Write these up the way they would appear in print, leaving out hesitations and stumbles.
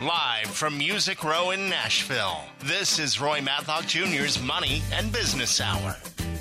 Live from Music Row in Nashville, this is Roy Matlock Jr.'s Money and Business Hour.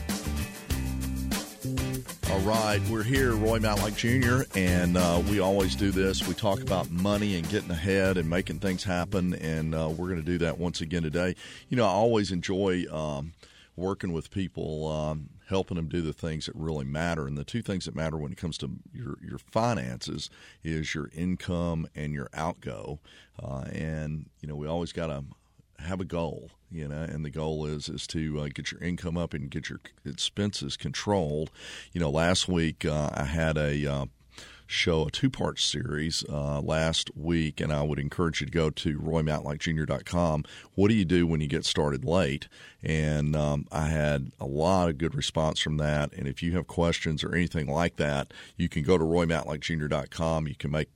All right, we're here, Roy Matlock Jr., and we always do this. We talk about money and getting ahead and making things happen, and we're going to do that once again today. You know, I always enjoy working with people, helping them do the things that really matter. And the two things that matter when it comes to your finances is your income and your outgo. And, you know, we always got to have a goal, you know, and the goal is to get your income up and get your expenses controlled. You know, last week I had a two-part series last week, and I would encourage you to go to roymatlockjr.com. What do you do when you get started late? And I had a lot of good response from that. And if you have questions or anything like that, you can go to roymatlockjr.com.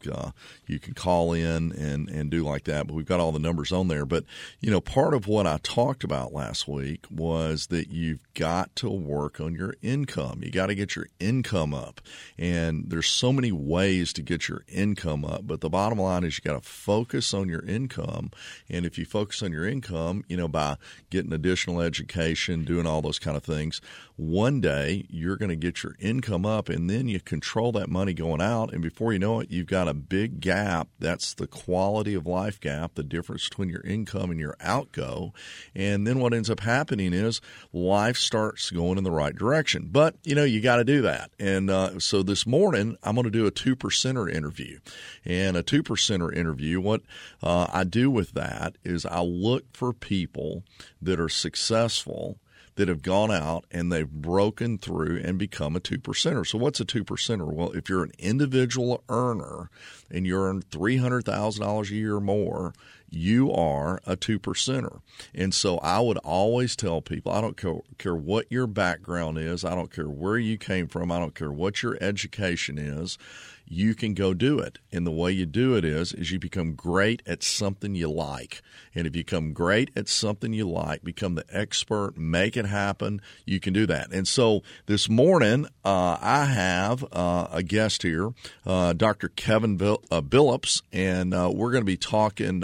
You can call in and do like that. But we've got all the numbers on there. But, you know, part of what I talked about last week was that you've got to work on your income. You got to get your income up. And there's so many ways to get your income up. But the bottom line is you got to focus on your income. And if you focus on your income, you know, by getting additional education, doing all those kind of things, one day you're going to get your income up, and then you control that money going out, and before you know it, you've got a big gap. That's the quality of life gap, the difference between your income and your outgo. And then what ends up happening is life starts going in the right direction. But, you know, you got to do that. And so this morning I'm going to do a 2%er interview. And a 2%er interview, what I do with that is I look for people that are successful, that have gone out and they've broken through and become a 2%er. So what's a 2%er? Well, if you're an individual earner and you earn $300,000 a year or more, you are a 2%er. And so I would always tell people, I don't care what your background is, I don't care where you came from, I don't care what your education is, you can go do it. And the way you do it is you become great at something you like. And if you become great at something you like, become the expert, make it happen, you can do that. And so this morning I have a guest here, Dr. Kevin Billups, and we're going to be talking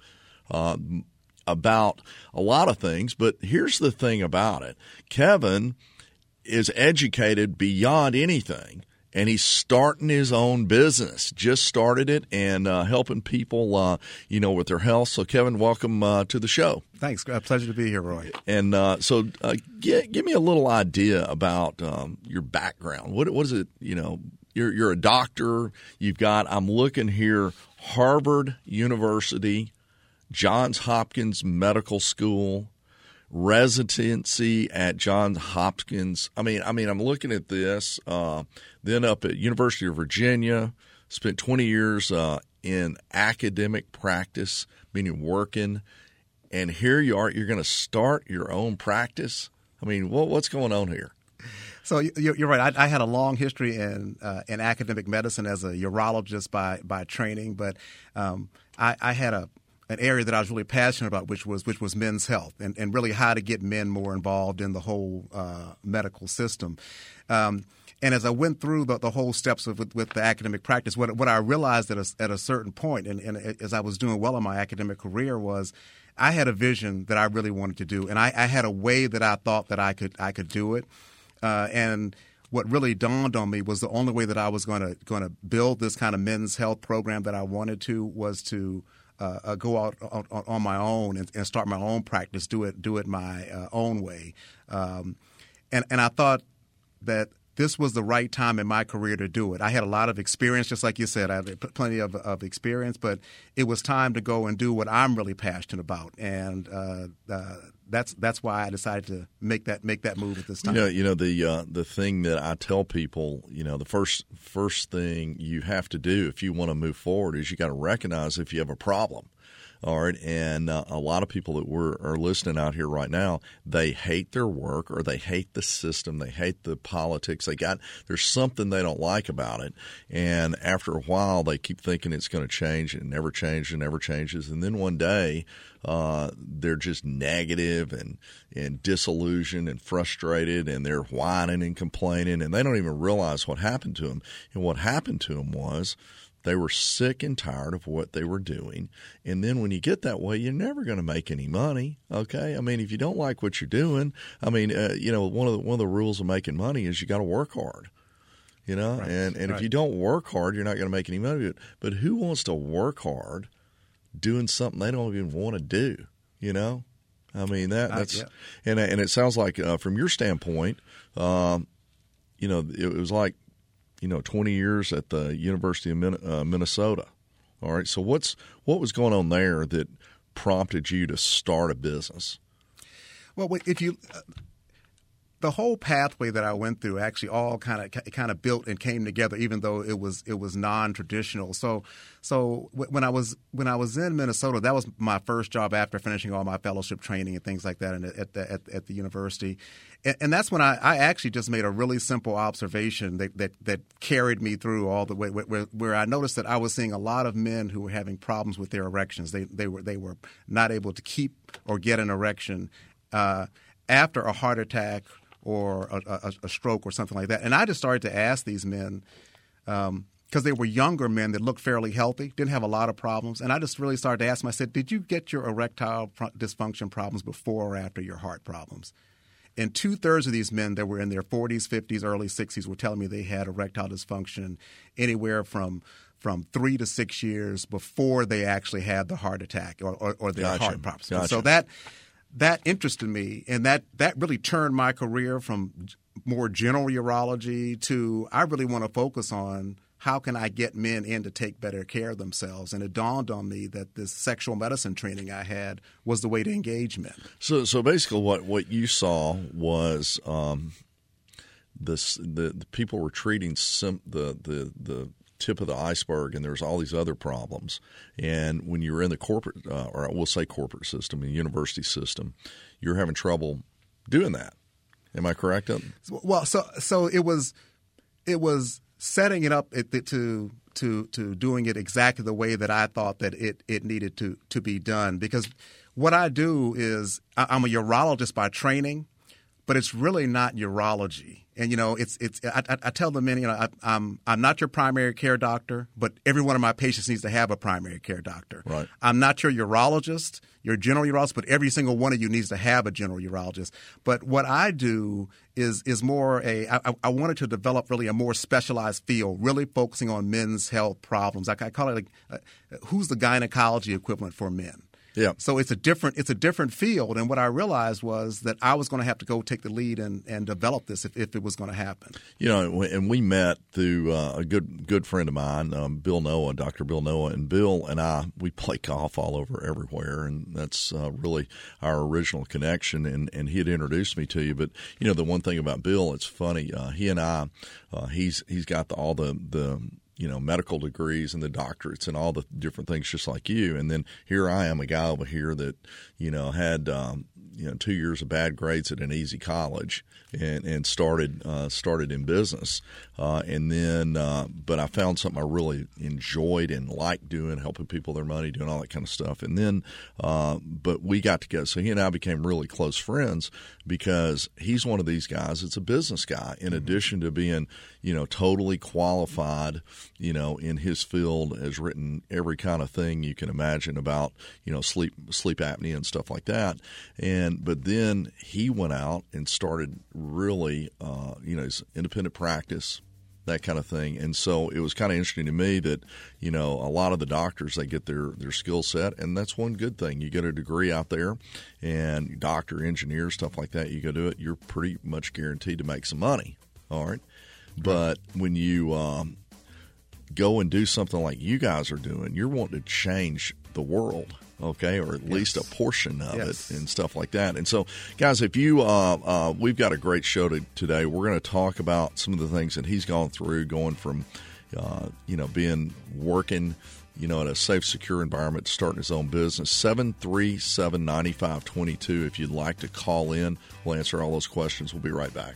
about a lot of things. But here's the thing about it. Kevin is educated beyond anything. And he's starting his own business, just started it, and helping people, you know, with their health. So, Kevin, welcome to the show. Thanks. A pleasure to be here, Roy. And so give me a little idea about your background. What is it, you know, you're a doctor. You've got, I'm looking here, Harvard University, Johns Hopkins Medical School, residency at Johns Hopkins. I mean, I'm looking at this. Then up at University of Virginia, spent 20 years in academic practice, meaning working. And here you are. You're going to start your own practice. I mean, what's going on here? So you're right. I had a long history in academic medicine as a urologist by training, but I had an area that I was really passionate about, which was men's health and really how to get men more involved in the whole medical system. And as I went through the whole steps with the academic practice, what I realized at a certain point, and as I was doing well in my academic career, was I had a vision that I really wanted to do, and I had a way that I thought that I could do it. And what really dawned on me was the only way that I was going to build this kind of men's health program that I wanted to was to go out on my own and start my own practice, do it my own way. And I thought that this was the right time in my career to do it. I had a lot of experience, just like you said. I had plenty of experience, but it was time to go and do what I'm really passionate about. And that's why I decided to make that move at this time. You know the thing that I tell people, you know, the first thing you have to do if you want to move forward is you got to recognize if you have a problem. All right, and a lot of people that are listening out here right now, they hate their work or they hate the system, they hate the politics. There's something they don't like about it, and after a while, they keep thinking it's going to change, and it never changes, and never changes, and then one day, they're just negative and disillusioned and frustrated, and they're whining and complaining, and they don't even realize what happened to them. And what happened to them was They were sick and tired of what they were doing. And then when you get that way, you're never going to make any money. Okay. I mean, if you don't like what you're doing, I mean, one of the rules of making money is you got to work hard. Right. And if you don't work hard, you're not going to make any money. But who wants to work hard doing something they don't even want to do? I mean, that's and it sounds like from your standpoint, it was like 20 years at the University of Minnesota. All right. So what was going on there that prompted you to start a business? Well, if you the whole pathway that I went through actually all kind of built and came together, even though it was non-traditional. So when I was in Minnesota, that was my first job after finishing all my fellowship training and things like that at the university. And that's when I actually just made a really simple observation that carried me through all the way, where I noticed that I was seeing a lot of men who were having problems with their erections. They were not able to keep or get an erection after a heart attack or a stroke or something like that. And I just started to ask these men, because they were younger men that looked fairly healthy, didn't have a lot of problems. And I just really started to ask them, I said, did you get your erectile dysfunction problems before or after your heart problems? And 2/3 of these men that were in their 40s, 50s, early 60s were telling me they had erectile dysfunction anywhere from 3 to 6 years before they actually had the heart attack or their heart problems. Gotcha. So that interested me, and that really turned my career from more general urology to I really want to focus on how can I get men in to take better care of themselves. And it dawned on me that this sexual medicine training I had was the way to engage men. So basically what you saw was the people were treating the tip of the iceberg, and there's all these other problems. And when you're in the corporate, or I will say corporate system, the university system, you're having trouble doing that. Am I correct? Well, so it was setting it up to doing it exactly the way that I thought that it needed to be done. Because what I do is I'm a urologist by training, but it's really not urology. And I tell the men, I'm not your primary care doctor, but every one of my patients needs to have a primary care doctor. Right. I'm not your urologist, your general urologist, but every single one of you needs to have a general urologist. But what I do is more I wanted to develop really a more specialized field, really focusing on men's health problems. I call it who's the gynecology equivalent for men. Yeah. So it's a different field, and what I realized was that I was going to have to go take the lead and develop this if it was going to happen. And we met through a good friend of mine, Bill Noah, Dr. Bill Noah, and Bill and I, we play golf all over everywhere, and that's really our original connection. And he had introduced me to you. But the one thing about Bill, it's funny. He and I, he's got all the medical degrees and the doctorates and all the different things just like you. And then here I am, a guy over here that, had, 2 years of bad grades at an easy college and started in business. And then, but I found something I really enjoyed and liked doing, helping people with their money, doing all that kind of stuff. And then, but we got together. So he and I became really close friends because he's one of these guys that's a business guy in addition to being, totally qualified, in his field, has written every kind of thing you can imagine about, sleep apnea and stuff like that. But then he went out and started really, his independent practice, that kind of thing. And so it was kind of interesting to me that, a lot of the doctors, they get their skill set, and that's one good thing. You get a degree out there, and doctor, engineer, stuff like that, you go do it, you're pretty much guaranteed to make some money. All right. But when you go and do something like you guys are doing, you're wanting to change the world, okay, or at least a portion of it and stuff like that. And so, guys, if you we've got a great show today. We're going to talk about some of the things that he's gone through, going from being working at a safe, secure environment to starting his own business. 737-9522. If you'd like to call in, we'll answer all those questions. We'll be right back.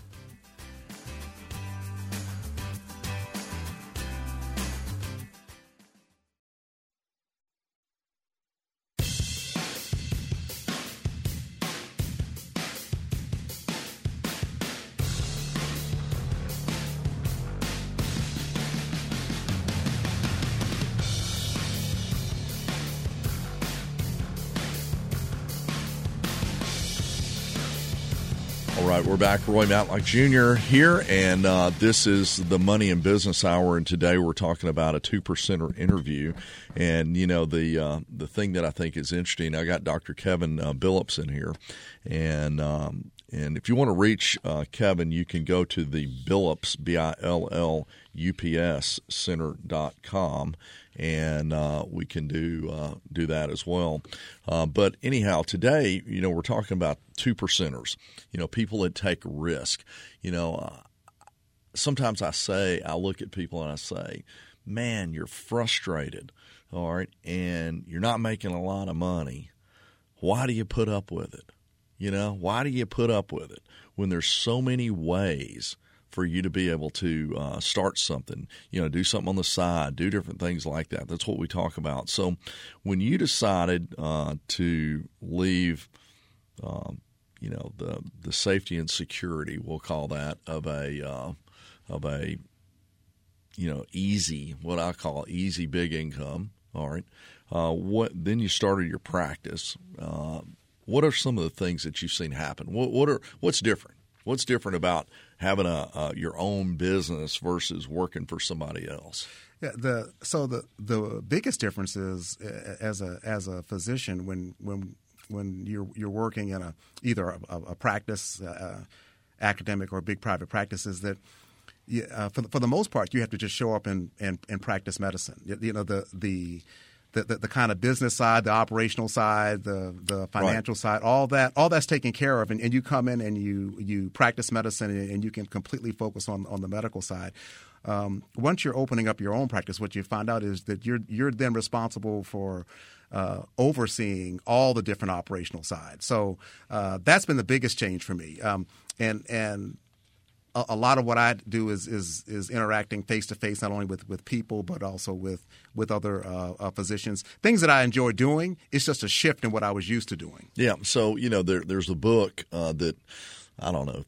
All right, we're back. Roy Matlock Jr. here, and this is the Money and Business Hour. And today we're talking about a 2%er interview. And you know the thing that I think is interesting. I got Dr. Kevin Billups in here, and if you want to reach Kevin, you can go to the Billups BILLUPS Center.com. And we can do that as well. But anyhow, today, you know, we're talking about 2%ers, you know, people that take risk. You know, sometimes I look at people and I say, man, you're frustrated, all right, and you're not making a lot of money. Why do you put up with it? You know, why do you put up with it when there's so many ways for you to be able to start something, you know, do something on the side, do different things like that. That's what we talk about. So when you decided to leave, you know, the safety and security, we'll call that, of a you know, easy, what I call easy big income, all right, then you started your practice. What are some of the things that you've seen happen? What's different? What's different about having your own business versus working for somebody else? Yeah, the biggest difference is as a physician when you're working in either a practice, academic or big private practice, is that for the most part you have to just show up and practice medicine. You know, the kind of business side, the operational side, the financial side, all that's taken care of, and you come in and you practice medicine and you can completely focus on the medical side. Once you're opening up your own practice, what you find out is that you're then responsible for overseeing all the different operational sides. So that's been the biggest change for me, and a lot of what I do is interacting face to face, not only with people but also with other physicians. Things that I enjoy doing. It's just a shift in what I was used to doing. Yeah. So you know, there's a book that I don't know,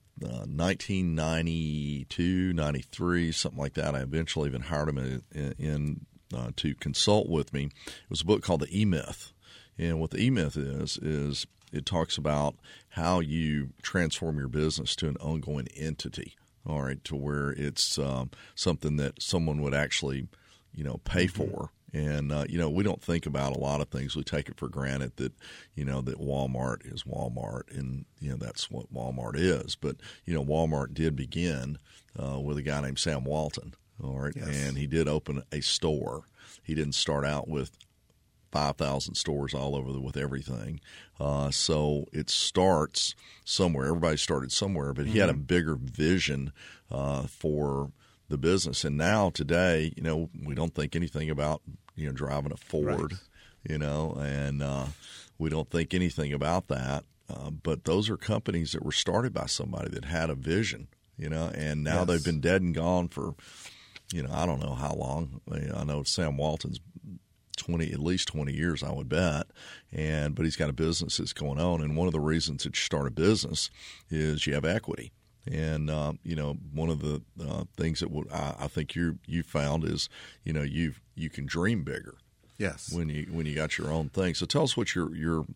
1992, 93, something like that. I eventually even hired him in to consult with me. It was a book called The E-Myth, and what the E-Myth is it talks about how you transform your business to an ongoing entity, all right, to where it's something that someone would actually, you know, pay for. And, you know, we don't think about a lot of things. We take it for granted that, you know, that Walmart is Walmart, and, you know, that's what Walmart is. But, you know, Walmart did begin with a guy named Sam Walton, all right, yes. And he did open a store. He didn't start out with 5,000 stores all over with everything. So it starts somewhere. Everybody started somewhere, but he had a bigger vision for the business. And now today, you know, we don't think anything about, you know, driving a Ford, right. You know, and we don't think anything about that. But those are companies that were started by somebody that had a vision, you know, and now yes. They've been dead and gone for, you know, I don't know how long. I know Sam Walton's at least 20 years, I would bet. But he's got a business that's going on. And one of the reasons that you start a business is you have equity. And, you know, one of the things that I think you found is, you know, you can dream bigger. Yes. When you got your own thing. So tell us what what's your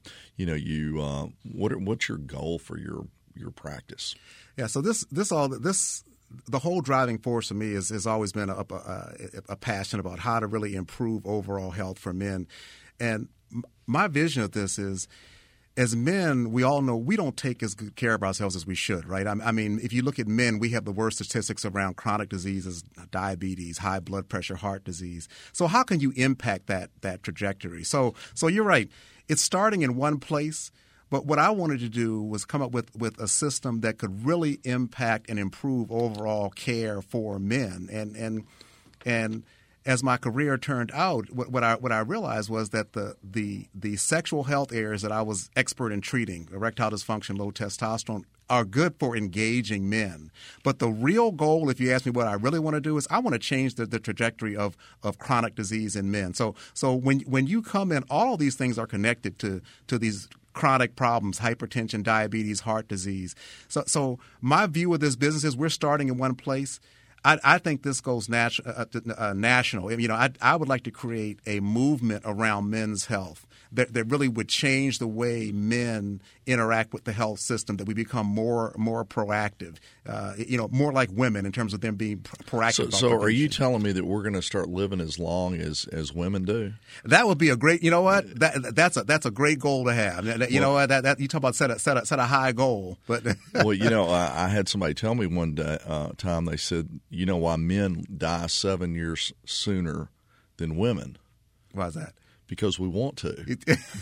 goal for your practice? Yeah. So the whole driving force for me has always been a passion about how to really improve overall health for men. And my vision of this is, as men, we all know we don't take as good care of ourselves as we should, right? I mean, if you look at men, we have the worst statistics around chronic diseases, diabetes, high blood pressure, heart disease. So how can you impact that trajectory? So you're right. It's starting in one place. But what I wanted to do was come up with a system that could really impact and improve overall care for men. And as my career turned out, what I realized was that the sexual health areas that I was expert in treating, erectile dysfunction, low testosterone, are good for engaging men. But the real goal, if you ask me what I really want to do, is I want to change the trajectory of chronic disease in men. So when you come in, all of these things are connected to these chronic problems, hypertension, diabetes, heart disease. So my view of this business is we're starting in one place. I think this goes national. You know, I would like to create a movement around men's health that really would change the way men interact with the health system, that we become more proactive, more like women in terms of them being proactive. So are you telling me that we're going to start living as long as women do? That would be a great. You know what? That's a great goal to have. You know what? That you talk about set a high goal. But well, I had somebody tell me one time. They said, why men die 7 years sooner than women? Why is that? Because we want to.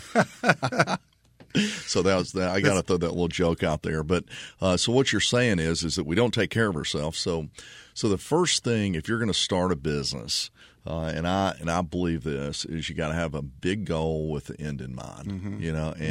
So that was that. I got to throw that little joke out there. But so what you're saying is that we don't take care of ourselves. So the first thing, if you're going to start a business, and I believe this, is you got to have a big goal with the end in mind.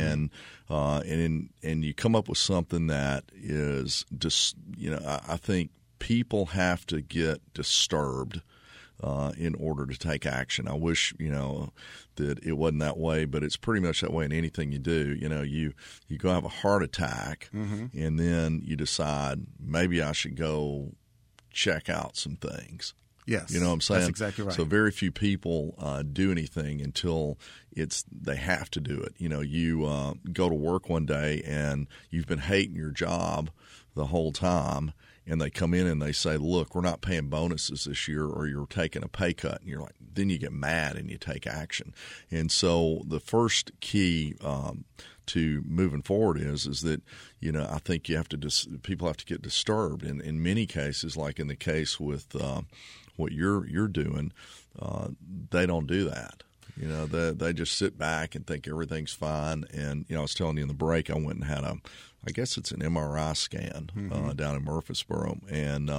And you come up with something that is just I think people have to get disturbed in order to take action. I wish, that it wasn't that way, but it's pretty much that way in anything you do. You go have a heart attack, and then you decide maybe I should go check out some things. Yes. You know what I'm saying? That's exactly right. So very few people do anything until they have to do it. You go to work one day and you've been hating your job the whole time, and they come in and they say, look, we're not paying bonuses this year, or you're taking a pay cut. And you're like, then you get mad and you take action. And so the first key to moving forward is that, I think you have to people have to get disturbed. And in many cases, like in the case with what you're doing, they don't do that. They just sit back and think everything's fine. And, I was telling you in the break, I went and had I guess it's an MRI scan down in Murfreesboro. And,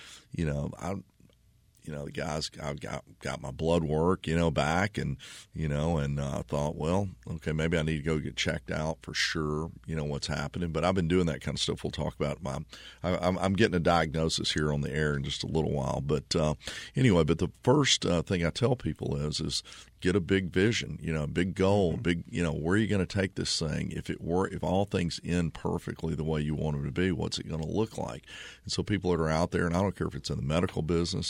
the guys, I got my blood work, back, and I thought, well, okay, maybe I need to go get checked out for sure, what's happening. But I've been doing that kind of stuff. We'll talk about I'm getting a diagnosis here on the air in just a little while. But anyway, the first thing I tell people is get a big vision, a big goal, big, where are you going to take this thing? If all things end perfectly the way you want them to be, what's it going to look like? And so people that are out there, and I don't care if it's in the medical business,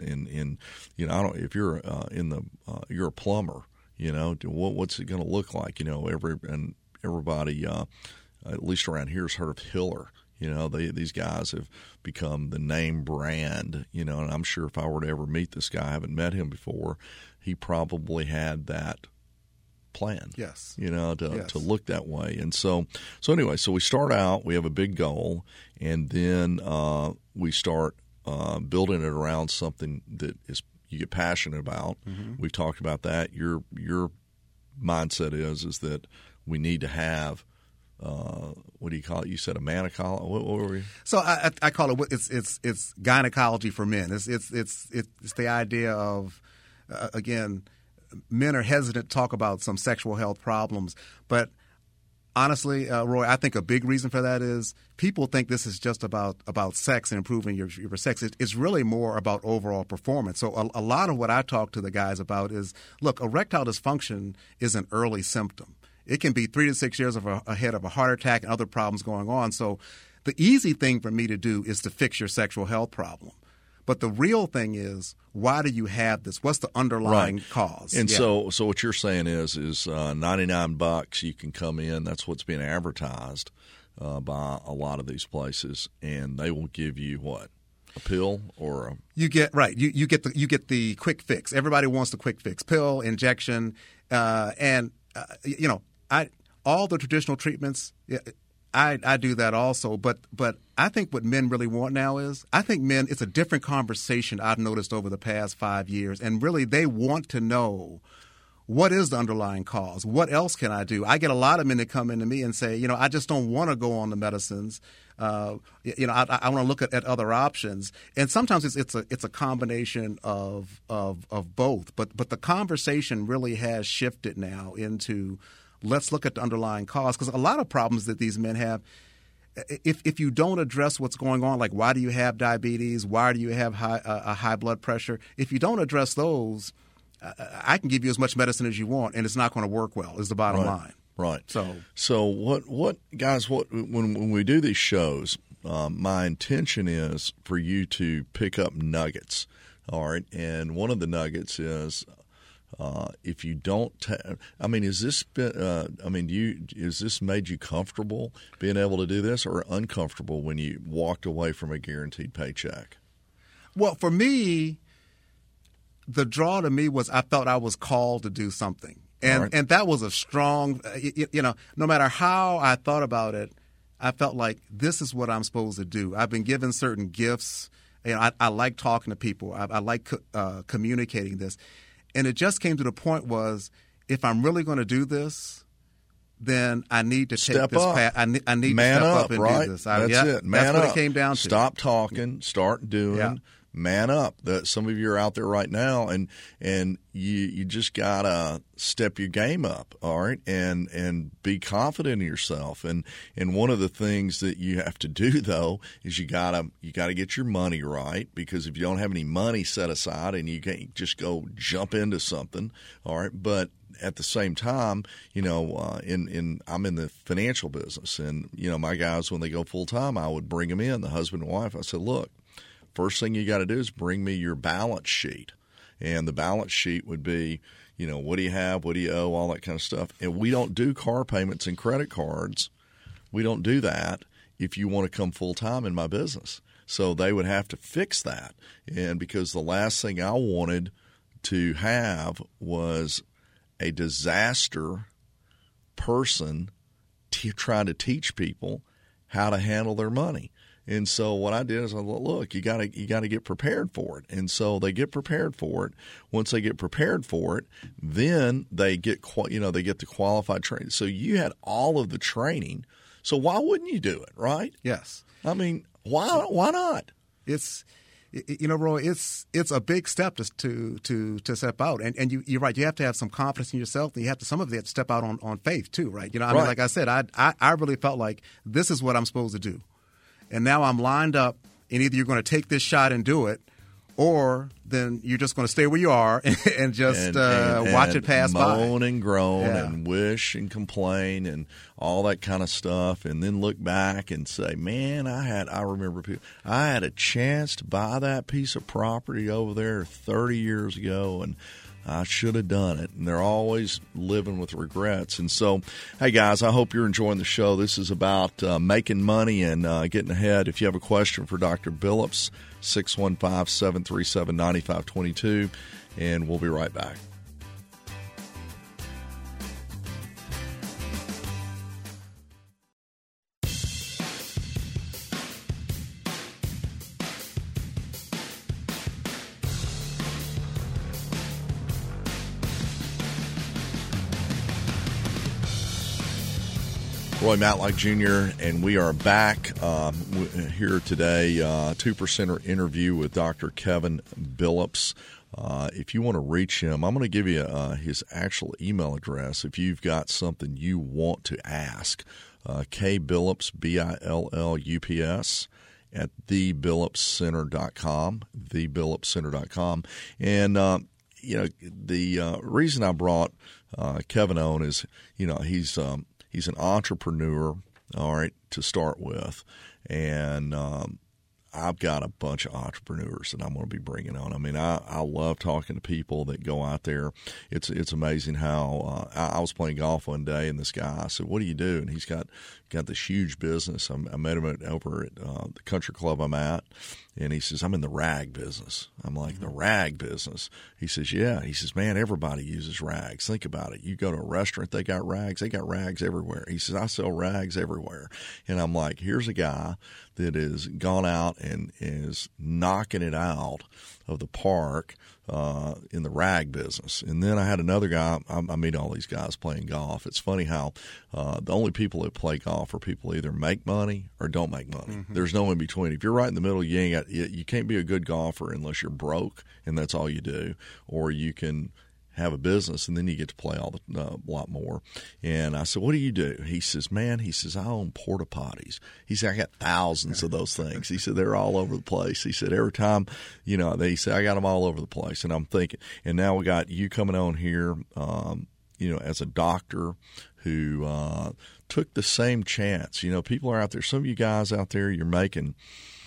if you're you're a plumber, what's it going to look like? Everybody, at least around here, has heard of Hiller. These guys have become the name brand, and I'm sure if I were to ever meet this guy, I haven't met him before, he probably had that plan. Yes. To look that way. And so anyway, so we start out, we have a big goal, and then we start building it around something that you get passionate about. We've talked about that. Your mindset is that we need to have what do you call it? You said a manicology. What were we? So I call it it's gynecology for men. It's the idea of again, men are hesitant to talk about some sexual health problems, but honestly, Roy, I think a big reason for that is people think this is just about sex and improving your sex. It's really more about overall performance. So a lot of what I talk to the guys about is, look, erectile dysfunction is an early symptom. It can be 3 to 6 years ahead of a heart attack and other problems going on. So the easy thing for me to do is to fix your sexual health problem. But the real thing is, why do you have this? What's the underlying cause? And so what you're saying is $99 you can come in. That's what's being advertised by a lot of these places, and they will give you what? A pill or a you get the quick fix. Everybody wants the quick fix: pill, injection, and all the traditional treatments. I do that also, but I think what men really want now is, I think men, it's a different conversation I've noticed over the past 5 years, and really they want to know, what is the underlying cause? What else can I do? I get a lot of men that come into me and say, I just don't want to go on the medicines. I want to look at other options, and sometimes it's a combination of both. But the conversation really has shifted now into, let's look at the underlying cause, because a lot of problems that these men have, if you don't address what's going on, like why do you have diabetes, why do you have high blood pressure, if you don't address those, I can give you as much medicine as you want, and it's not going to work well, is the bottom line. Right. So what guys, when we do these shows, my intention is for you to pick up nuggets. All right. And one of the nuggets is if you don't, is this made you comfortable being able to do this, or uncomfortable when you walked away from a guaranteed paycheck? Well, for me, the draw to me was I felt I was called to do something, and that was a strong, no matter how I thought about it, I felt like this is what I'm supposed to do. I've been given certain gifts. I like talking to people. I like communicating this. And it just came to the point was, if I'm really going to do this, then I need to take this path. I need to step up and do this. That's it. Man that's what up. It came down to. Stop talking. Start doing. Yeah. Man up. Some of you are out there right now, and you just gotta step your game up, all right, and be confident in yourself. And one of the things that you have to do though is you gotta get your money right, because if you don't have any money set aside and you can't just go jump into something, all right, but at the same time, I'm in the financial business, and my guys, when they go full time, I would bring them in, the husband and wife. I said, look, first thing you got to do is bring me your balance sheet. And the balance sheet would be, what do you have, what do you owe, all that kind of stuff. And we don't do car payments and credit cards. We don't do that if you want to come full-time in my business. So they would have to fix that. And because the last thing I wanted to have was a disaster person trying to teach people how to handle their money. And so what I did is I thought, look, you got to get prepared for it. And so they get prepared for it. Once they get prepared for it, then they get the qualified training. So you had all of the training. So why wouldn't you do it, right? Yes. I mean, why not? It's Roy, it's a big step to step out, and you're right. You have to have some confidence in yourself, and you have to some of it step out on faith too, right? I mean, like I said, I really felt like this is what I'm supposed to do. And now I'm lined up, and either you're going to take this shot and do it, or then you're just going to stay where you are and just watch it pass by. Moan and groan and wish and complain and all that kind of stuff, and then look back and say, man, I remember people. I had a chance to buy that piece of property over there 30 years ago, and I should have done it. And they're always living with regrets. And so, hey, guys, I hope you're enjoying the show. This is about making money and getting ahead. If you have a question for Dr. Billups, 615-737-9522, and we'll be right back. Roy Matlock Jr., and we are back here today, 2%er interview with Dr. Kevin Billups. If you want to reach him, I'm going to give you his actual email address if you've got something you want to ask. Kbillups, BILLUPS, at thebillupscenter.com, thebillupscenter.com. And, the reason I brought Kevin on is, he's an entrepreneur, all right, to start with, and I've got a bunch of entrepreneurs that I'm going to be bringing on. I mean, I love talking to people that go out there. It's amazing how I was playing golf one day, and this guy, I said, "What do you do?" And he's got this huge business. I met him over at the country club I'm at, and he says, "I'm in the rag business." I'm like, "The rag business?" He says, "Yeah." He says, "Man, everybody uses rags. Think about it. You go to a restaurant, they got rags. They got rags everywhere." He says, "I sell rags everywhere." And I'm like, here's a guy that has gone out and is knocking it out of the park in the rag business. And then I had another guy. I meet all these guys playing golf. It's funny how the only people that play golf are people either make money or don't make money. Mm-hmm. There's no in between. If you're right in the middle, you can't be a good golfer unless you're broke and that's all you do, or you can have a business, and then you get to play a lot more. And I said, "What do you do?" He says, "Man," he says, "I own porta potties." He said, "I got thousands of those things." He said, "They're all over the place." He said, "Every time, they say I got them all over the place." And I'm thinking, and now we got you coming on here, as a doctor who took the same chance. People are out there. Some of you guys out there, you're making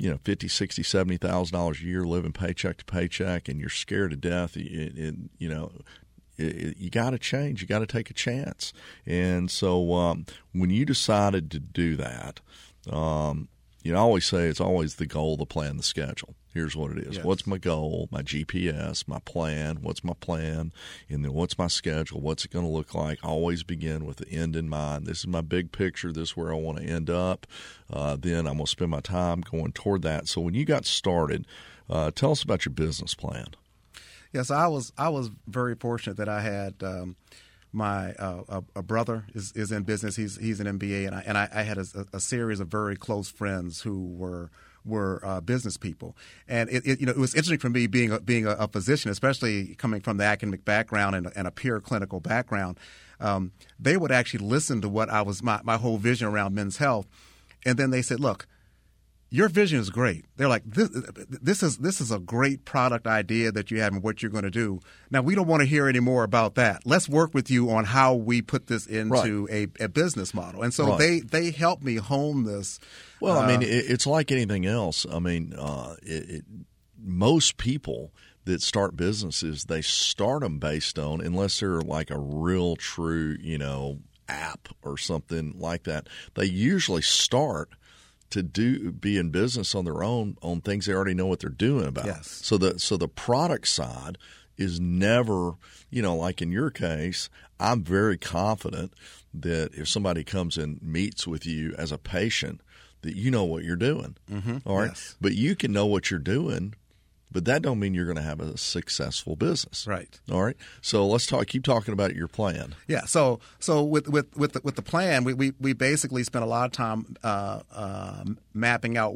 $50,000, $60,000, $70,000 a year, living paycheck to paycheck, and you're scared to death, you got to change. You got to take a chance. And so when you decided to do that, I always say it's always the goal, the plan, the schedule. Here's what it is. Yes. What's my goal, my GPS, my plan? What's my plan? And then what's my schedule? What's it going to look like? Always begin with the end in mind. This is my big picture. This is where I want to end up. Then I'm going to spend my time going toward that. So when you got started, tell us about your business plan. Yes, I was very fortunate that I had my a brother is in business. He's an MBA, and I had a series of very close friends who were business people, and it was interesting for me being a physician, especially coming from the academic background and a pure clinical background. They would actually listen to what I was my whole vision around men's health, and then they said, "Look, your vision is great." They're like, this is a great product idea that you have and what you're going to do. Now, we don't want to hear any more about that. Let's work with you on how we put this into a business model. And so they helped me hone this. Well, I mean, it's like anything else. I mean, most people that start businesses, they be based on, unless they're like a real true, app or something like that, they usually start to be in business on their own on things they already know what they're doing about. Yes. So the product side is never, like in your case, I'm very confident that if somebody comes and meets with you as a patient, that you know what you're doing. Mm-hmm. All right. Yes. But you can know what you're doing, but that don't mean you're going to have a successful business. Right. All right. So let's keep talking about your plan. Yeah. So with the plan, we basically spent a lot of time mapping out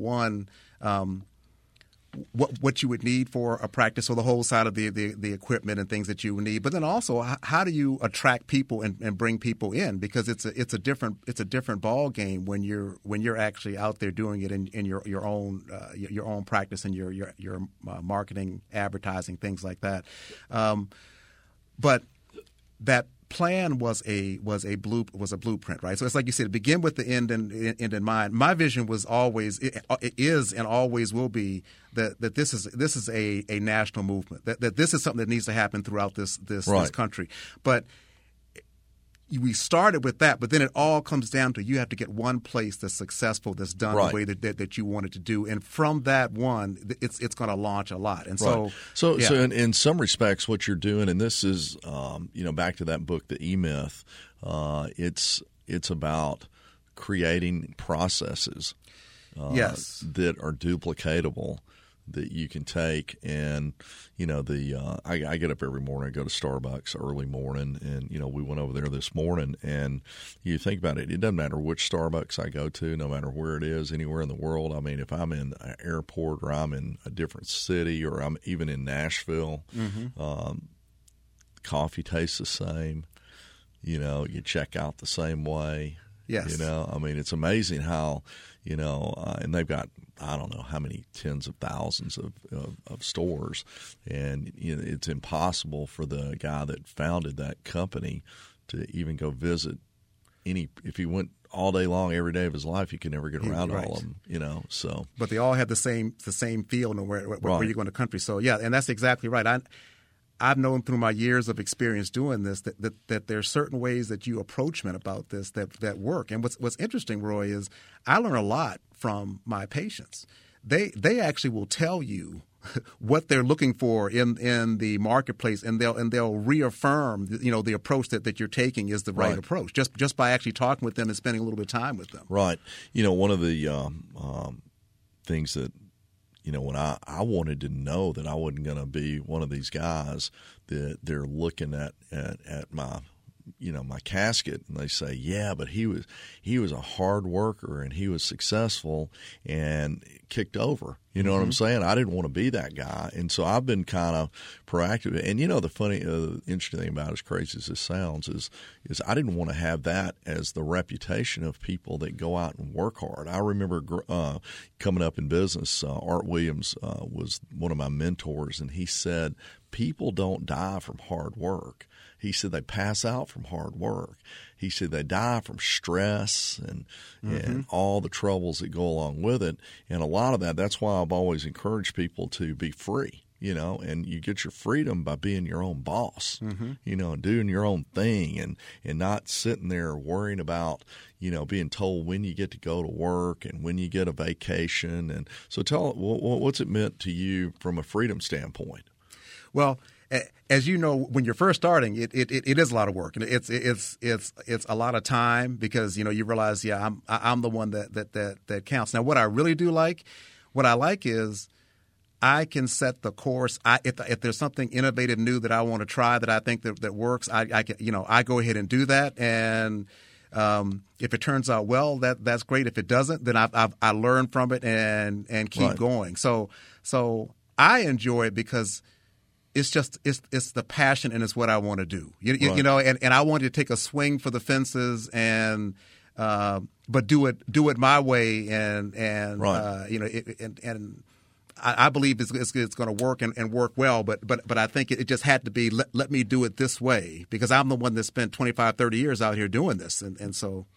what you would need for a practice, or the whole side of the equipment and things that you would need. But then also, how do you attract people and bring people in? Because it's a different ball game when you're actually out there doing it in your own practice and your marketing, advertising, things like that. But that plan was a blueprint, right? So it's like you said, begin with the end in mind. My vision was always, it is and always will be that this is a national movement. That this is something that needs to happen throughout this country. But we started with that, but then it all comes down to you have to get one place that's successful, that's done the way that you wanted to do, and from that one, it's going to launch a lot. And so in some respects, what you're doing, and this is back to that book, The E-Myth. It's about creating processes that are duplicatable, that you can take. And I get up every morning, I go to Starbucks early morning, and we went over there this morning, and you think about it, it doesn't matter which Starbucks I go to, no matter where it is, anywhere in the world. I mean, if I'm in an airport, or I'm in a different city, or I'm even in Nashville, coffee tastes the same. You check out the same way. Yes. I mean, it's amazing how, and they've got, I don't know how many tens of thousands of stores, and it's impossible for the guy that founded that company to even go visit if he went all day long every day of his life, he could never get around all of them, so. But they all had the same feel where you go in the country. So, yeah, and that's exactly right. I've known through my years of experience doing this that there are certain ways that you approach men about this that work. And what's interesting, Roy, is I learn a lot from my patients. They actually will tell you what they're looking for in the marketplace, and they'll reaffirm the approach that you're taking is the right approach just by actually talking with them and spending a little bit of time with them. Right. One of the things that when I wanted to know that I wasn't going to be one of these guys that they're looking at my my casket, and they say, yeah, but he was a hard worker, and he was successful, and kicked over. You know what I'm saying? I didn't want to be that guy, and so I've been kind of proactive. And the funny, interesting thing about it, as crazy as this sounds, is I didn't want to have that as the reputation of people that go out and work hard. I remember coming up in business, Art Williams was one of my mentors, and he said, people don't die from hard work. He said they pass out from hard work. He said they die from stress and all the troubles that go along with it. And a lot of that's why I've always encouraged people to be free. And you get your freedom by being your own boss, and doing your own thing and not sitting there worrying about, being told when you get to go to work and when you get a vacation. And so tell what's it meant to you from a freedom standpoint? Well, as you know, when you're first starting, it is a lot of work, and it's a lot of time because you realize, I'm the one that counts. Now, what I really do like, is I can set the course. If there's something innovative, new that I want to try that I think that works, I can, I go ahead and do that. And if it turns out well, that's great. If it doesn't, then I learn from it and keep going. So I enjoy it because it's the passion and it's what I want to do. And I want to take a swing for the fences and but do it my way and I believe it's going to work and work well, but I think it just had to be let me do it this way because I'm the one that spent 25, 30 years out here doing this, and so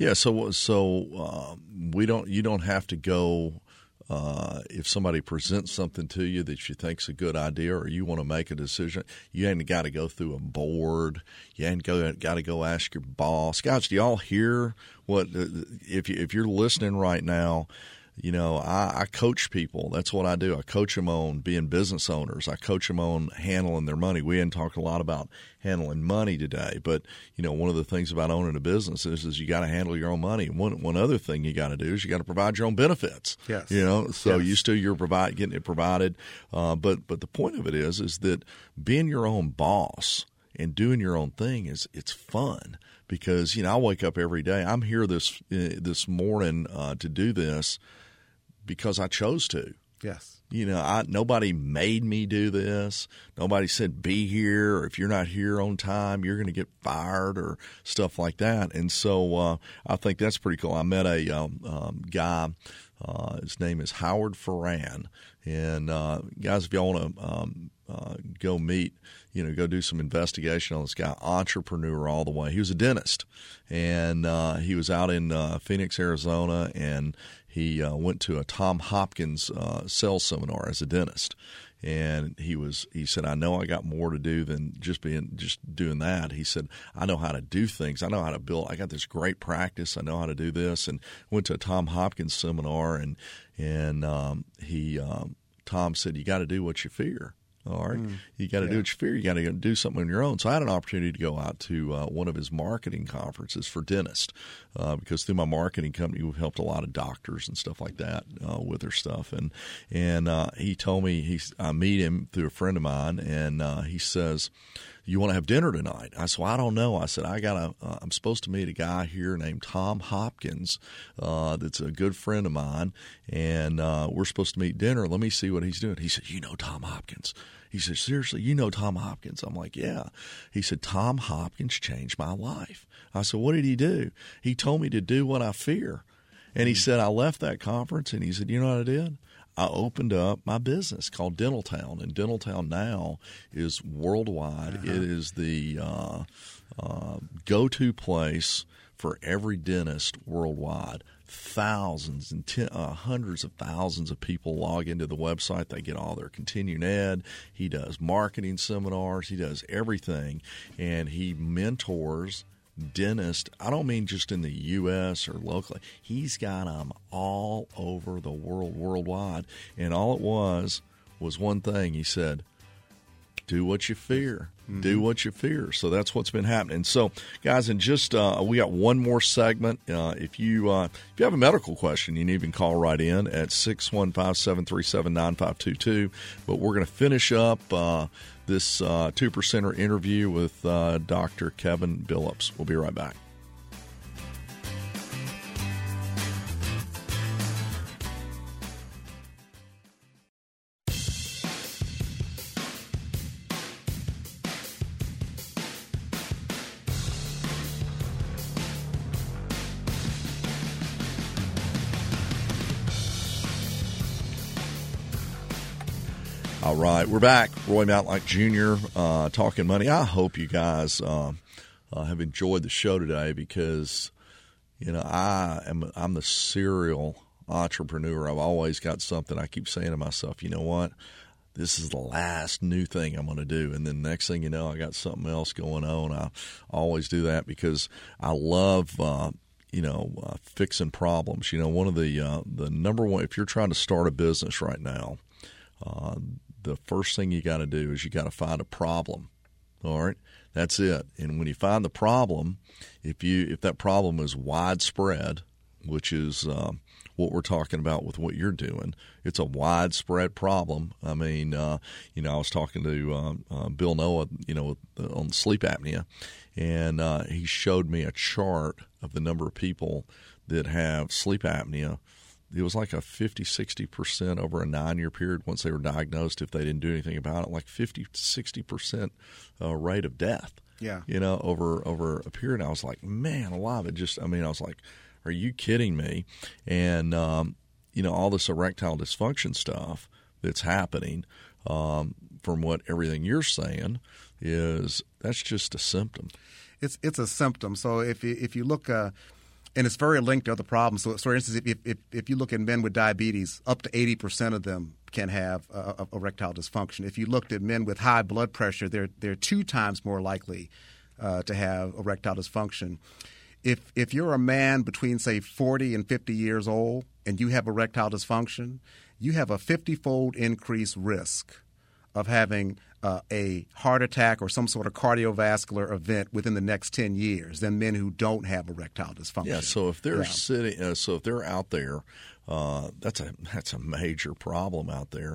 you don't have to go if somebody presents something to you that you think's a good idea or you want to make a decision. You ain't got to go through a board. You ain't got to go ask your boss. Guys, do y'all hear what if you're listening right now? I coach people. That's what I do. I coach them on being business owners. I coach them on handling their money. We hadn't talked a lot about handling money today, but one of the things about owning a business is you got to handle your own money. One other thing you got to do is you got to provide your own benefits. Yes. You're getting it provided. But the point of it is that being your own boss and doing your own thing it's fun. Because I wake up every day. I'm here this morning to do this because I chose to. Yes. Nobody made me do this. Nobody said be here, or if you're not here on time, you're going to get fired or stuff like that. And so I think that's pretty cool. I met a guy. His name is Howard Ferran. And guys, if y'all want to go meet, go do some investigation on this guy, entrepreneur all the way. He was a dentist, and he was out in Phoenix, Arizona, and he went to a Tom Hopkins sales seminar as a dentist. And he said, I know I got more to do than just doing that. He said, I know how to do things. I know how to build. I got this great practice. I know how to do this. And went to a Tom Hopkins seminar, and Tom said, you got to do what you fear. All right. You got to do what you fear. You got to do something on your own. So I had an opportunity to go out to one of his marketing conferences for dentists because through my marketing company, we've helped a lot of doctors and stuff like that with their stuff. And he told me, I meet him through a friend of mine, and he says, you want to have dinner tonight? I said, well, I don't know. I said, I'm supposed to meet a guy here named Tom Hopkins that's a good friend of mine, and we're supposed to meet dinner. Let me see what he's doing. He said, you know Tom Hopkins? He said, seriously, you know Tom Hopkins? I'm like, yeah. He said, Tom Hopkins changed my life. I said, what did he do? He told me to do what I fear. And he said, I left that conference, and he said, you know what I did? I opened up my business called Dentaltown, and Dentaltown now is worldwide. It is the go-to place for every dentist worldwide. Thousands and hundreds of thousands of people log into the website. They get all their continuing ed. He does marketing seminars. He does everything, and he mentors dentist. I don't mean just in the U.S. or locally. He's got them all over the world, worldwide. And all it was one thing. He said, do what you fear. Do what you fear. So that's what's been happening. So, guys, and just we got one more segment. If you have a medical question, you can even call right in at 615-737-9522. But we're going to finish up this 2%er interview with Dr. Kevin Billups. We'll be right back. All right, we're back. Roy Matlock Jr. Talking money. I hope you guys have enjoyed the show today because, I'm the serial entrepreneur. I've always got something. I keep saying to myself, you know what? This is the last new thing I'm going to do. And then next thing you know, I got something else going on. I always do that because I love fixing problems. One of the number one, if you're trying to start a business right now, the first thing you got to do is you got to find a problem. All right, that's it. And when you find the problem, if that problem is widespread, which is what we're talking about with what you're doing, it's a widespread problem. I mean, I was talking to Bill Noah, on sleep apnea, and he showed me a chart of the number of people that have sleep apnea. It was like a 50-60% over a 9-year period once they were diagnosed if they didn't do anything about it, like 50-60% rate of death. Yeah. Over a period. And I was like, man, alive. I was like, are you kidding me? And, all this erectile dysfunction stuff that's happening from what everything you're saying that's just a symptom. It's a symptom. So if you look and it's very linked to other problems. So, for instance, if you look at men with diabetes, up to 80% of them can have erectile dysfunction. If you looked at men with high blood pressure, they're 2 times more likely to have erectile dysfunction. If you're a man between, say, 40 and 50 years old and you have erectile dysfunction, you have a 50-fold increased risk of having a heart attack or some sort of cardiovascular event within the next 10 years than men who don't have erectile dysfunction. Yeah, so if they're if they're out there, that's a major problem out there.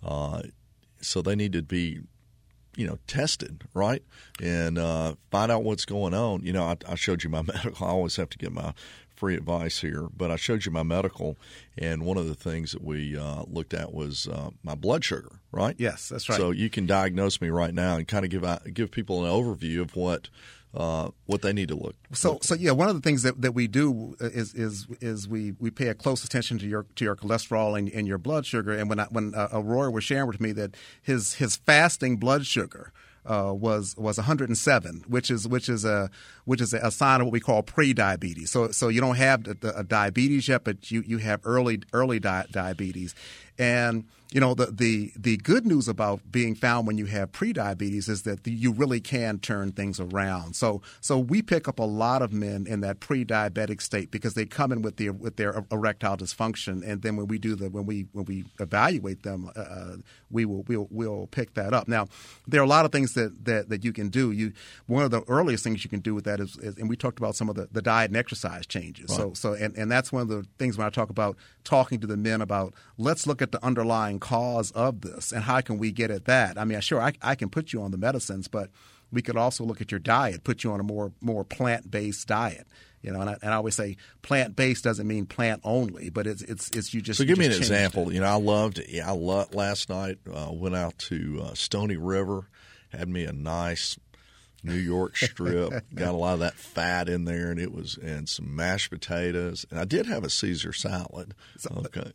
So they need to be, tested, right, and find out what's going on. I showed you my medical. I always have to get my free advice here, but I showed you my medical, and one of the things that we looked at was my blood sugar, right? Yes, that's right. So you can diagnose me right now and kind of give people an overview of what they need to look. So yeah, one of the things that we do is we pay a close attention to your cholesterol and your blood sugar. And when Roy was sharing with me that his fasting blood sugar was 107, which is a sign of what we call pre-diabetes. So you don't have a diabetes yet, but you have early diabetes. And the good news about being found when you have pre-diabetes is that you really can turn things around. So we pick up a lot of men in that pre-diabetic state because they come in with their erectile dysfunction, and then when we evaluate them, we'll pick that up. Now, there are a lot of things that you can do. One of the earliest things you can do with that is and we talked about some of the diet and exercise changes. Right. So that's one of the things when I talk about talking to the men about let's look at the underlying cause of this and how can we get at that. I mean, sure, I can put you on the medicines, but we could also look at your diet, put you on a more plant-based diet. And I always say plant-based doesn't mean plant only, but it's you just. So give me an just example. I loved last night. Went out to Stony River, had me a nice New York strip, got a lot of that fat in there, and some mashed potatoes, and I did have a Caesar salad. Okay.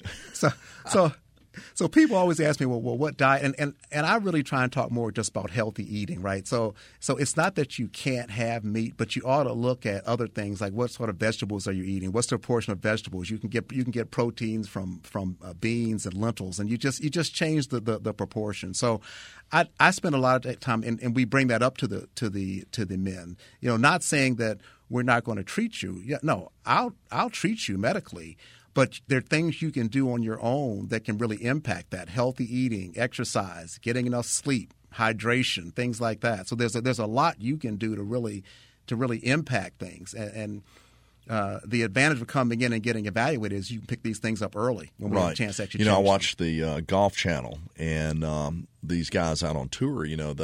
So people always ask me, well, what diet? And I really try and talk more just about healthy eating, right? So it's not that you can't have meat, but you ought to look at other things like what sort of vegetables are you eating? What's the portion of vegetables? You can get proteins from beans and lentils, and you just change the proportion. So I spend a lot of time, and we bring that up to the men. Not saying that we're not going to treat you. Yeah, no, I'll treat you medically. But there are things you can do on your own that can really impact that: healthy eating, exercise, getting enough sleep, hydration, things like that. So there's a lot you can do to really impact things. And the advantage of coming in and getting evaluated is you can pick these things up early when we have a chance to actually change I watched the Golf Channel, and these guys out on tour,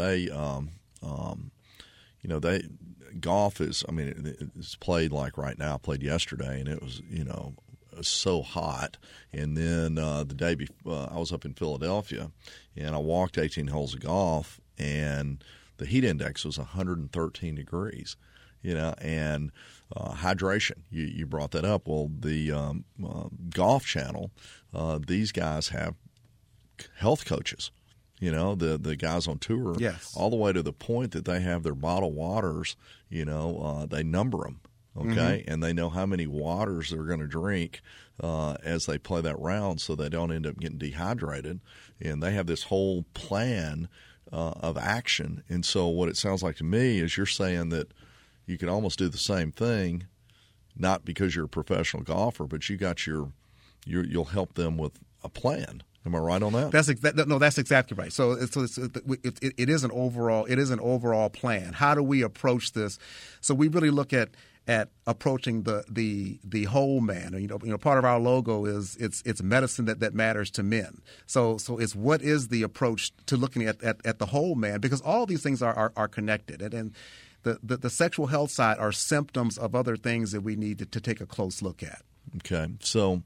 golf is, it's played like right now, played yesterday, and it was, so hot. And then the day before, I was up in Philadelphia, and I walked 18 holes of golf, and the heat index was 113 degrees. And hydration. You brought that up. Well, the Golf Channel, these guys have health coaches, the guys on tour, yes, all the way to the point that they have their bottled waters, they number them, okay, and they know how many waters they're going to drink as they play that round so they don't end up getting dehydrated. And they have this whole plan of action. And so what it sounds like to me is you're saying that you could almost do the same thing, not because you're a professional golfer, but you got you'll help them with a plan. Am I right on that? That's exactly right. So it is an overall plan. How do we approach this? So we really look at approaching the whole man. Part of our logo is it's medicine that matters to men. So it's what is the approach to looking at the whole man, because all these things are connected, and the sexual health side are symptoms of other things that we need to take a close look at. Okay, so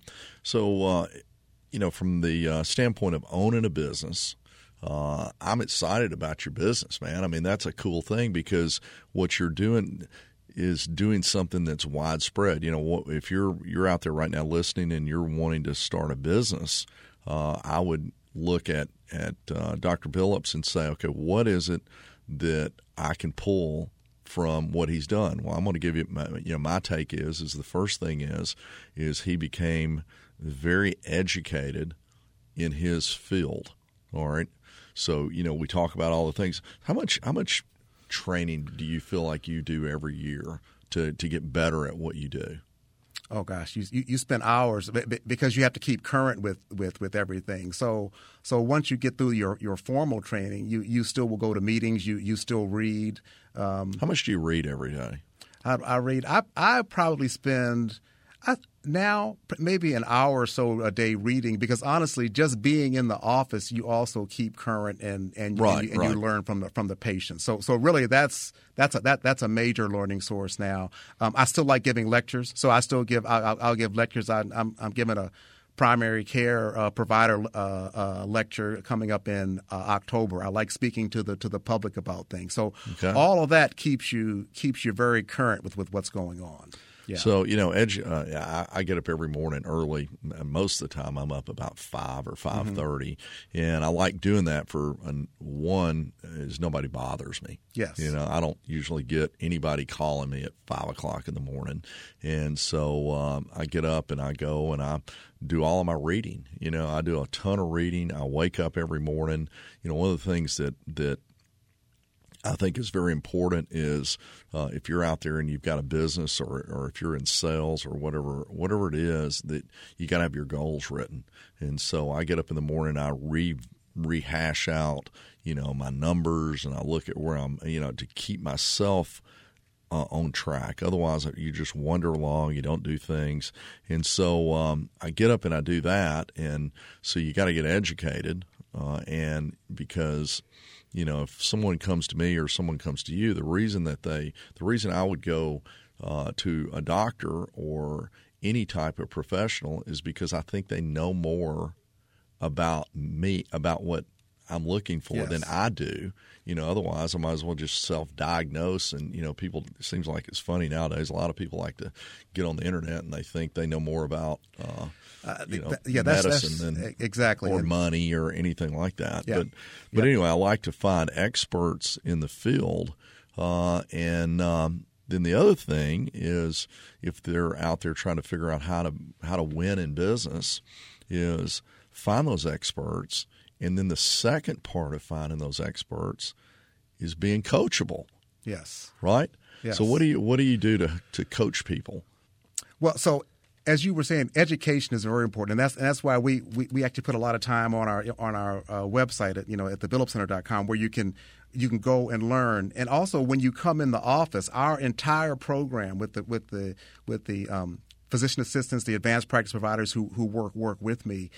from the standpoint of owning a business, I'm excited about your business, man. I mean, that's a cool thing because what you're doing is doing something that's widespread. If you're out there right now listening and you're wanting to start a business, I would look at Dr. Billups and say, okay, what is it that I can pull from what he's done? Well, I'm going to give you my take is the first thing is he became very educated in his field. All right. So, we talk about all the things. How much training do you feel like you do every year to get better at what you do? Oh gosh, you spend hours because you have to keep current with everything. So once you get through your formal training, you still will go to meetings. You still read. How much do you read every day? I read. I probably spend now maybe an hour or so a day reading, because honestly, just being in the office, you also keep current and you learn from the patient. So really, that's a major learning source now. I still like giving lectures, so I still I'll give lectures. I'm giving a primary care provider lecture coming up in October. I like speaking to the public about things. So all of that keeps you very current with what's going on. Yeah. So, I get up every morning early. Most of the time I'm up about 5 or 5:30, and I like doing that for one is nobody bothers me. Yes. I don't usually get anybody calling me at 5 o'clock in the morning, and so I get up and I go and I do all of my reading. I do a ton of reading. I wake up every morning. One of the things that I think is very important is if you're out there and you've got a business or if you're in sales or whatever it is, that you got to have your goals written. And so I get up in the morning, I rehash out, my numbers, and I look at where I'm, to keep myself on track. Otherwise, you just wander along, you don't do things. And so I get up and I do that. And so you got to get educated, and because if someone comes to me or someone comes to you, the reason I would go to a doctor or any type of professional is because I think they know more about me, about what I'm looking for than I do. Otherwise I might as well just self-diagnose. And, people, it seems like it's funny nowadays. A lot of people like to get on the internet and they think they know more about, medicine than exactly or money or anything like that. Yeah. But anyway, I like to find experts in the field. And then the other thing is, if they're out there trying to figure out how to win in business, is find those experts. And then the second part of finding those experts is being coachable. Yes. Right? Yes. So what do you do to coach people? Well, so as you were saying, education is very important, and that's why we actually put a lot of time on our website at thebillupscenter.com, where you can go and learn. And also, when you come in the office, our entire program with the physician assistants, the advanced practice providers who work with me.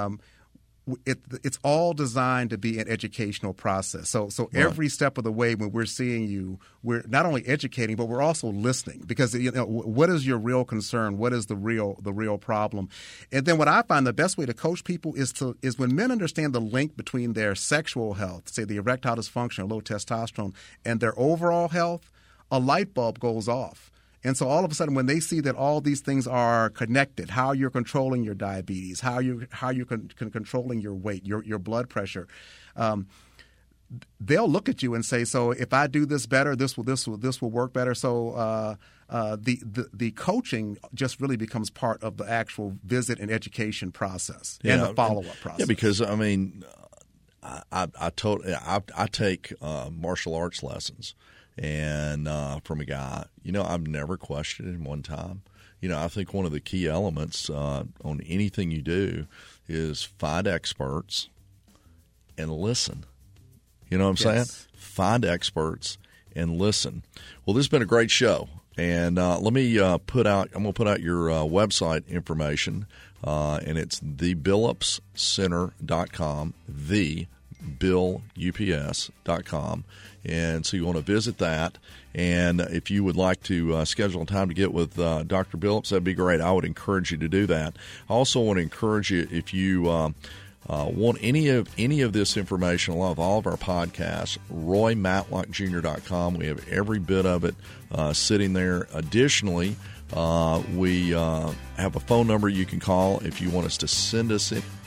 It's all designed to be an educational process. So right. Every step of the way when we're seeing you, we're not only educating, but we're also listening, because what is your real concern? What is the real problem? And then what I find the best way to coach people is when men understand the link between their sexual health, say the erectile dysfunction or low testosterone, and their overall health, a light bulb goes off. And so all of a sudden, when they see that all these things are connected, how you're controlling your diabetes, how you're controlling your weight, your blood pressure, they'll look at you and say, "So if I do this better, this will work better." So the coaching just really becomes part of the actual visit and education process and the follow-up process. Yeah, because I mean, I take martial arts lessons. And from a guy, I've never questioned him one time. I think one of the key elements on anything you do is find experts and listen. You know what I'm saying? Find experts and listen. Well, this has been a great show. And let me I'm going to put out your website information, and it's thebillupscenter.com, thebillups.com. And so you want to visit that. And if you would like to schedule a time to get with Dr. Billups, that'd be great. I would encourage you to do that. I also want to encourage you, if you want any of this information, along with all of our podcasts, RoyMatlockJr.com. We have every bit of it sitting there. Additionally, we have a phone number you can call if you want us to send us